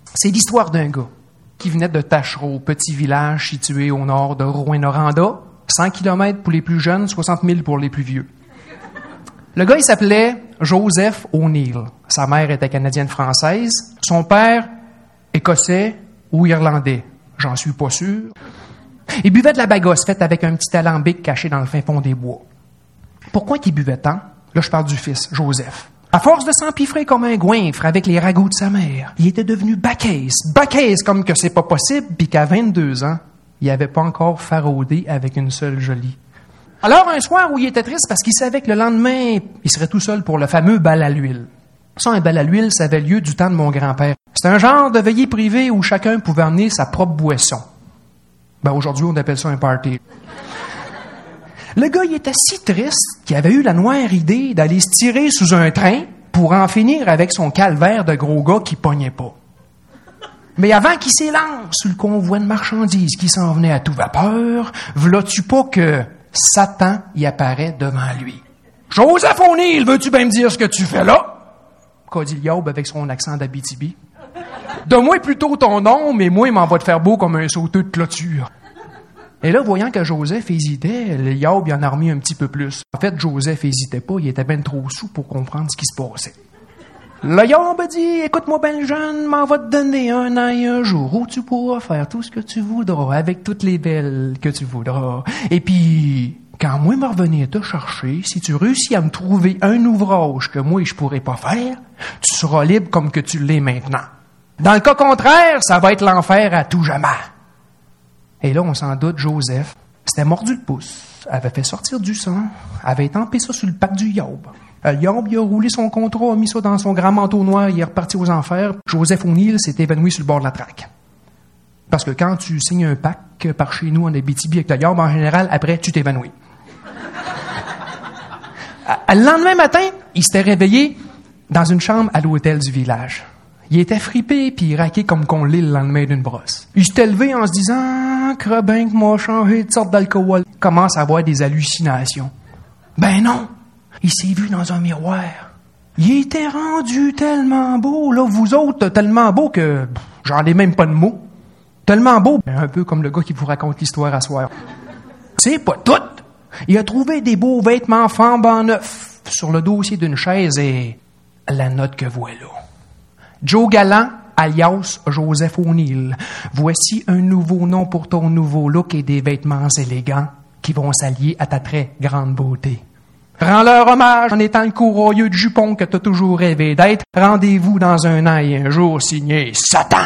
C'est l'histoire d'un gars qui venait de Tachereau, petit village situé au nord de Rouyn-Noranda, 100 km pour les plus jeunes, 60 000 pour les plus vieux. Le gars, il s'appelait Joseph O'Neill. Sa mère était canadienne-française. Son père, écossais ou irlandais. J'en suis pas sûr. Il buvait de la bagasse faite avec un petit alambic caché dans le fin fond des bois. Pourquoi qu'il buvait tant? Là, je parle du fils, Joseph. À force de s'empiffrer comme un goinfre avec les ragoûts de sa mère, il était devenu bacaise comme que c'est pas possible, puis qu'à 22 ans, il avait pas encore faraudé avec une seule jolie. Alors, un soir où il était triste parce qu'il savait que le lendemain, il serait tout seul pour le fameux bal à l'huile. Ça, un bal à l'huile, ça avait lieu du temps de mon grand-père. C'était un genre de veillée privée où chacun pouvait emmener sa propre boisson. Aujourd'hui, on appelle ça un party. Le gars, il était si triste qu'il avait eu la noire idée d'aller se tirer sous un train pour en finir avec son calvaire de gros gars qui pognait pas. Mais avant qu'il s'élance sur le convoi de marchandises qui s'en venait à toute vapeur, v'là-tu pas que Satan y apparaît devant lui. « Joseph O'Neill, veux-tu bien me dire ce que tu fais là? » qu'a dit Yob avec son accent d'Abitibi. « Donne-moi plutôt ton nom, mais moi, il m'en va te faire beau comme un sauteux de clôture. » Et là, voyant que Joseph hésitait, le Yob y en a remis un petit peu plus. En fait, Joseph hésitait pas, il était ben trop saoul pour comprendre ce qui se passait. Le Yob a dit, « Écoute-moi ben jeune, m'en va te donner un an et un jour où tu pourras faire tout ce que tu voudras avec toutes les belles que tu voudras. Et puis, quand moi me revenir te chercher, si tu réussis à me trouver un ouvrage que moi je pourrais pas faire, tu seras libre comme que tu l'es maintenant. Dans le cas contraire, ça va être l'enfer à tout jamais. » Et là, on s'en doute, Joseph s'était mordu le pouce, avait fait sortir du sang, avait étampé ça sur le pack du Yob. Yob, il a roulé son contrat, a mis ça dans son grand manteau noir, il est reparti aux enfers. Joseph O'Neill s'est évanoui sur le bord de la traque. Parce que quand tu signes un pacte par chez nous en Abitibi avec le Yob, en général, après, tu t'évanouis. Le lendemain matin, il s'était réveillé dans une chambre à l'hôtel du village. Il était fripé puis raqué comme qu'on l'est le lendemain d'une brosse. Il s'était levé en se disant « Crabin que m'a changé de sorte d'alcool. » Il commence à avoir des hallucinations. Ben non! Il s'est vu dans un miroir. Il était rendu tellement beau, là, vous autres, tellement beau que j'en ai même pas de mots. Tellement beau, un peu comme le gars qui vous raconte l'histoire à soir. C'est pas tout. Il a trouvé des beaux vêtements flambant neufs sur le dossier d'une chaise et la note que voilà. Joe Gallant, alias Joseph O'Neill. Voici un nouveau nom pour ton nouveau look et des vêtements élégants qui vont s'allier à ta très grande beauté. Rends-leur hommage en étant le courroyeux de jupon que t'as toujours rêvé d'être. Rendez-vous dans un an et un jour signé Satan.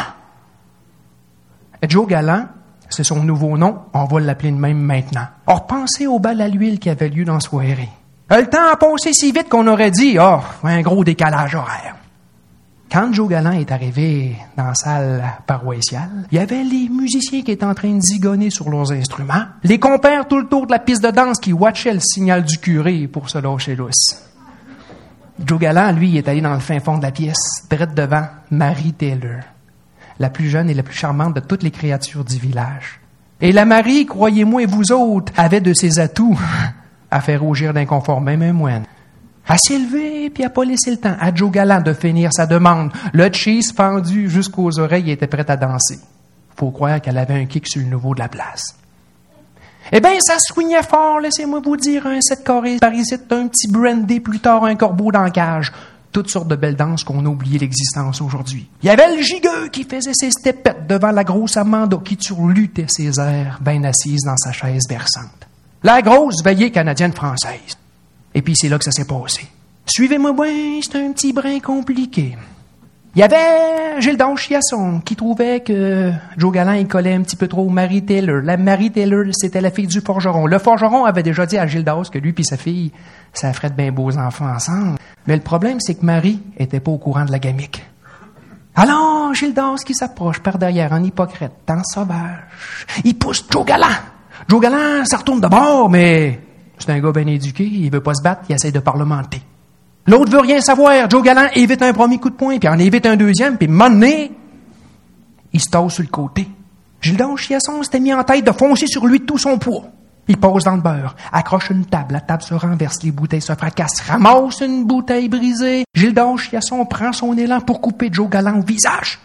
Joe Gallant, c'est son nouveau nom, on va l'appeler de même maintenant. Or, pensez au bal à l'huile qui avait lieu dans la soirée. Le temps a passé si vite qu'on aurait dit, un gros décalage horaire. Quand Joe Gallant est arrivé dans la salle paroissiale, il y avait les musiciens qui étaient en train de zigonner sur leurs instruments, les compères tout le tour de la piste de danse qui watchaient le signal du curé pour se lâcher lousse. Joe Gallant, lui, il est allé dans le fin fond de la pièce, direct devant Marie Taylor, la plus jeune et la plus charmante de toutes les créatures du village. Et la Marie, croyez-moi et vous autres, avait de ses atouts à faire rougir d'inconfort même un moine. Elle s'est levée, puis elle n'a pas laissé le temps à Joe Gallant de finir sa demande. Le cheese fendu jusqu'aux oreilles était prête à danser. Faut croire qu'elle avait un kick sur le nouveau de la place. Eh bien, ça swingait fort, laissez-moi vous dire, un 7 carrés par ici, un petit brandy, plus tard un corbeau dans la cage. Toutes sortes de belles danses qu'on a oublié l'existence aujourd'hui. Il y avait le gigueux qui faisait ses stepettes devant la grosse Amanda qui turlutait ses airs, bien assise dans sa chaise berçante. La grosse veillée canadienne-française. Et puis, c'est là que ça s'est passé. Suivez-moi bien, c'est un petit brin compliqué. Il y avait Gildas Chiasson qui trouvait que Joe Gallant il collait un petit peu trop Marie Taylor. La Marie Taylor, c'était la fille du forgeron. Le forgeron avait déjà dit à Gildas que lui et sa fille, ça ferait de bien beaux enfants ensemble. Mais le problème, c'est que Marie était pas au courant de la gamique. Alors, Gildas qui s'approche par derrière en hypocrite, en sauvage. Il pousse Joe Gallant. Joe Gallant, ça retourne de bord, mais c'est un gars bien éduqué, il veut pas se battre, il essaie de parlementer. L'autre veut rien savoir. Joe Gallant évite un premier coup de poing, puis en évite un deuxième, puis monnaie, il se tasse sur le côté. Gildas Chiasson s'était mis en tête de foncer sur lui de tout son poids. Il pose dans le beurre, accroche une table, la table se renverse, les bouteilles se fracassent, ramasse une bouteille brisée. Gildas Chiasson prend son élan pour couper Joe Gallant au visage.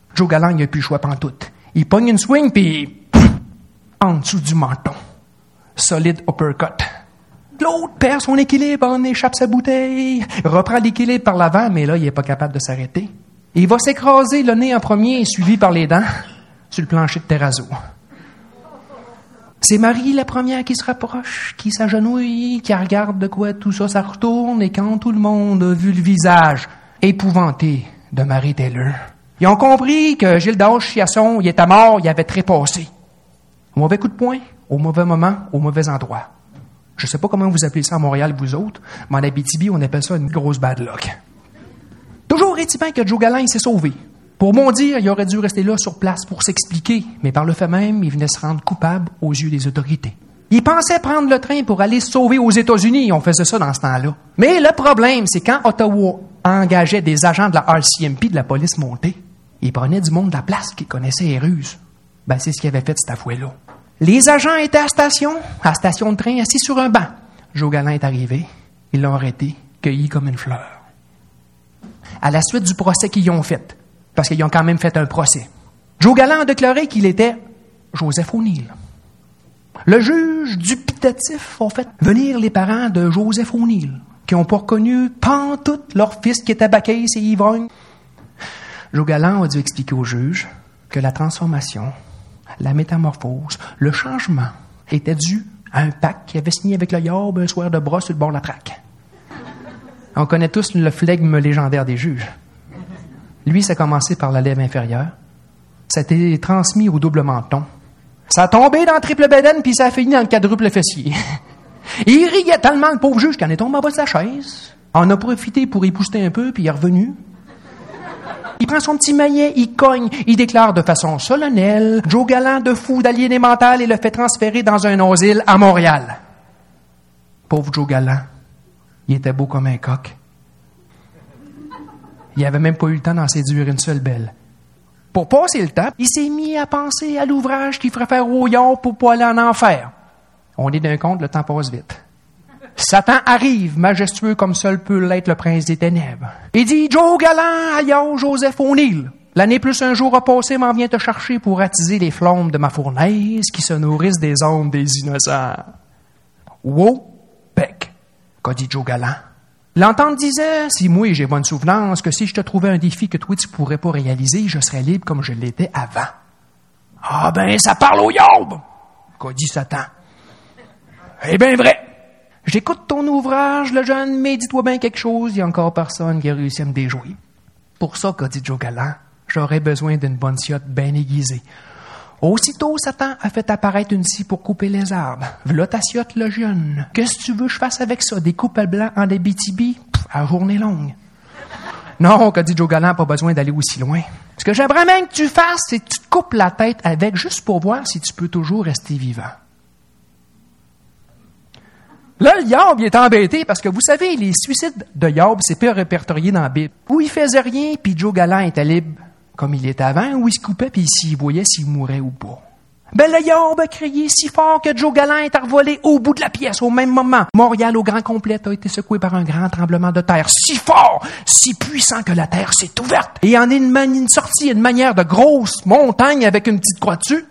Joe Gallant, il a plus le choix pantoute. Il pogne une swing, puis en dessous du menton. Solide uppercut. L'autre perd son équilibre, en échappe sa bouteille, reprend l'équilibre par l'avant, mais là, il est pas capable de s'arrêter. Il va s'écraser le nez en premier, suivi par les dents, sur le plancher de terrazzo. C'est Marie, la première, qui se rapproche, qui s'agenouille, qui regarde de quoi tout ça, ça retourne, et quand tout le monde a vu le visage épouvanté de Marie Taylor, ils ont compris que Gildas Chiasson, il était mort, il avait trépassé. Mauvais coup de poing, au mauvais moment, au mauvais endroit. Je sais pas comment vous appelez ça à Montréal, vous autres, mais en Abitibi, on appelle ça une grosse bad luck. Toujours est-il bien que Joe Gallant, il s'est sauvé. Pour mon dire, il aurait dû rester là sur place pour s'expliquer, mais par le fait même, il venait se rendre coupable aux yeux des autorités. Il pensait prendre le train pour aller se sauver aux États-Unis, on faisait ça dans ce temps-là. Mais le problème, c'est quand Ottawa engageait des agents de la RCMP, de la police montée, il prenait du monde de la place qui connaissait les ruses. Ben, c'est ce qu'il avait fait cette fois-là. Les agents étaient à la station de train, assis sur un banc. Joe Gallant est arrivé. Ils l'ont arrêté, cueilli comme une fleur. À la suite du procès qu'ils ont fait, parce qu'ils ont quand même fait un procès, Joe Gallant a déclaré qu'il était Joseph O'Neill. Le juge dubitatif a fait venir les parents de Joseph O'Neill, qui n'ont pas reconnu pantoute leur fils qui était baqué et ivrogne. Joe Gallant a dû expliquer au juge que la transformation, la métamorphose, le changement était dû à un pacte qu'il avait signé avec le Yob un soir de bras sur le bord de la traque. On connaît tous le flegme légendaire des juges. Lui, ça a commencé par la lèvre inférieure. Ça a été transmis au double menton. Ça a tombé dans le triple bédaine, puis ça a fini dans le quadruple fessier. Et il riait tellement, le pauvre juge, qu'il en est tombé en bas de sa chaise. On a profité pour y pousser un peu, puis il est revenu. Il prend son petit maillet, il cogne, il déclare de façon solennelle Joe Gallant de fou d'aliéné mental et le fait transférer dans un asile à Montréal. Pauvre Joe Gallant, il était beau comme un coq. Il avait même pas eu le temps d'en séduire une seule belle. Pour passer le temps, il s'est mis à penser à l'ouvrage qu'il ferait faire au yard pour pas aller en enfer. On est d'un compte, le temps passe vite. Satan arrive, majestueux comme seul peut l'être le prince des ténèbres. Il dit, Joe Gallant, alias Joseph O'Neill, l'année plus un jour a passé, m'en vient te chercher pour attiser les flammes de ma fournaise qui se nourrissent des âmes des innocents. Wow, bec, qu'a dit Joe Gallant. L'entente disait, si moi j'ai bonne souvenance, que si je te trouvais un défi que toi tu pourrais pas réaliser, je serais libre comme je l'étais avant. Ah ben, ça parle au yob, qu'a dit Satan. Eh bien vrai. J'écoute ton ouvrage, le jeune, mais dis-toi bien quelque chose, il y a encore personne qui a réussi à me déjouer. Pour ça, qu'a dit Joe Gallant, j'aurais besoin d'une bonne ciotte bien aiguisée. Aussitôt, Satan a fait apparaître une scie pour couper les arbres. V'là ta ciotte, le jeune. Qu'est-ce que tu veux que je fasse avec ça? Des coupes blancs en Abitibi? À journée longue. Non, qu'a dit Joe Gallant, pas besoin d'aller aussi loin. Ce que j'aimerais même que tu fasses, c'est que tu te coupes la tête avec, juste pour voir si tu peux toujours rester vivant. Là, le Yob, il est embêté parce que, vous savez, les suicides de Yob, c'est pas répertorié dans la Bible. Où il faisait rien, puis Joe Gallant était libre, comme il était avant, où il se coupait, puis s'il voyait s'il mourait ou pas. Ben, le Yob a crié si fort que Joe Gallant est revolé au bout de la pièce au même moment. Montréal au grand complet a été secoué par un grand tremblement de terre, si fort, si puissant que la terre s'est ouverte. Et en est une sortie, une manière de grosse montagne avec une petite croix dessus.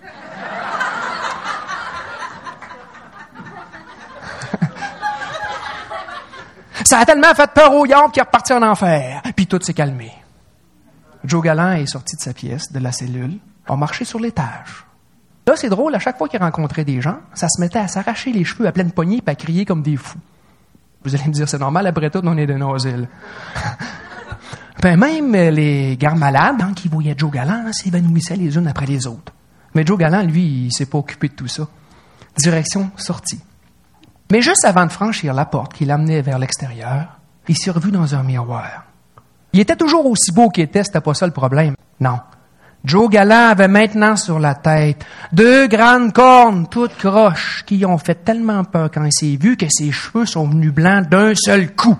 Ça a tellement fait peur au Yob qu'il est reparti en enfer. Puis tout s'est calmé. Joe Gallant est sorti de sa pièce, de la cellule, a marché sur l'étage. Là, c'est drôle, à chaque fois qu'il rencontrait des gens, ça se mettait à s'arracher les cheveux à pleine poignée et à crier comme des fous. Vous allez me dire, c'est normal, après tout, on est d'un asile. Ben, même les gardes malades, qui voyaient Joe Gallant, s'évanouissaient les unes après les autres. Mais Joe Gallant, lui, il s'est pas occupé de tout ça. Direction sortie. Mais juste avant de franchir la porte qui l'amenait vers l'extérieur, il s'est revu dans un miroir. Il était toujours aussi beau qu'il était, c'était pas ça le problème. Non. Joe Gallant avait maintenant sur la tête 2 grandes cornes toutes croches qui ont fait tellement peur quand il s'est vu que ses cheveux sont venus blancs d'un seul coup.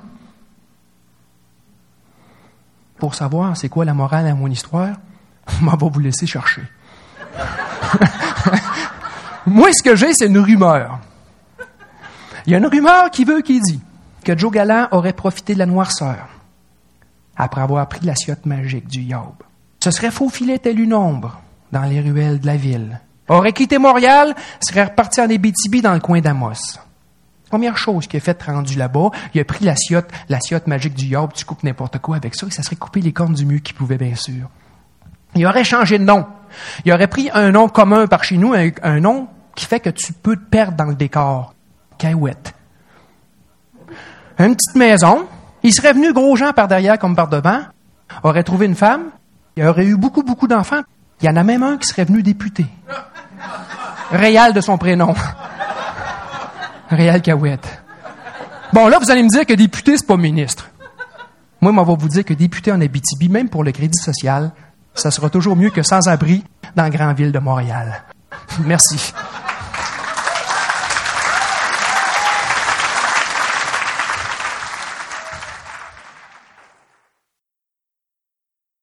Pour savoir c'est quoi la morale à mon histoire, on va vous laisser chercher. Moi, ce que j'ai, c'est une rumeur. Il y a une rumeur qui dit que Joe Gallant aurait profité de la noirceur après avoir pris la ciotte magique du Yob. se serait faufilé tel une ombre dans les ruelles de la ville. Aurait quitté Montréal, serait reparti en Abitibi dans le coin d'Amos. Première chose qu'il a faite rendu là-bas, il a pris la ciotte magique du Yob, tu coupes n'importe quoi avec ça, et ça serait coupé les cornes du mieux qu'il pouvait, bien sûr. Il aurait changé de nom. Il aurait pris un nom commun par chez nous, un nom qui fait que tu peux te perdre dans le décor. Caillouette. Une petite maison. Il serait venu gros gens par derrière comme par devant. Aurait trouvé une femme. Il aurait eu beaucoup, beaucoup d'enfants. Il y en a même un qui serait venu député. Réal de son prénom. Réal Caillouette. Bon, là, vous allez me dire que député, c'est pas ministre. Moi, on va vous dire que député en Abitibi, même pour le crédit social, ça sera toujours mieux que sans-abri dans la grande ville de Montréal. Merci.